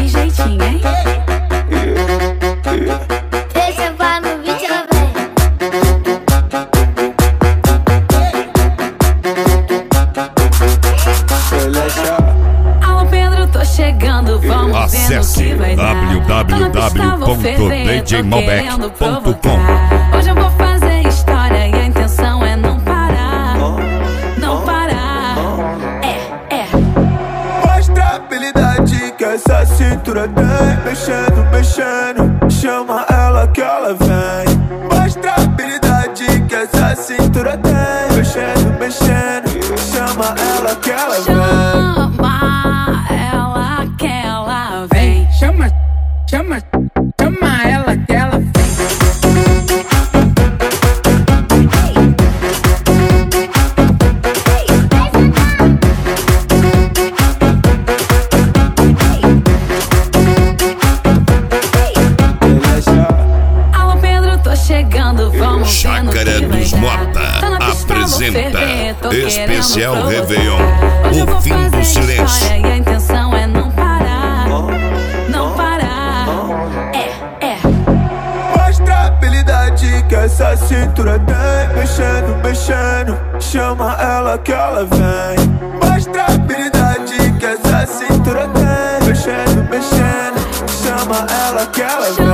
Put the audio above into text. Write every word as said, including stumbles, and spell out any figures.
tem jeitinho, hein? Deixa pra no vídeo, vem. Alô Pedro, tô chegando, vamos Acesse vendo o que vai dar. w w w ponto d j malbec ponto com. Hoje eu vou fazer história e a intenção é não parar. Não parar. É, é. Mostra a habilidade que essa cintura tem. Mexendo, mexendo, chama ela que ela vem. Mostra a habilidade que essa cintura tem. Mexendo, mexendo, chama ela que ela vem. Chama ela que ela vem. Chama, chama, chama ela que ela vem. Alô Pedro, tô chegando, vamos Chácara vendo o que vai dos dar. Mota Tô na pista, vou apresenta ferver, tô Especial querendo Réveillon, provocar. Hoje eu o vou fim do fazer silêncio. história e a intenção é não parar. Não parar. É, é. Mostra a habilidade que essa cintura tem. Mexendo, mexendo, chama ela que ela vem. Mostra a habilidade que essa cintura tem. Mexendo, mexendo, chama ela que ela vem.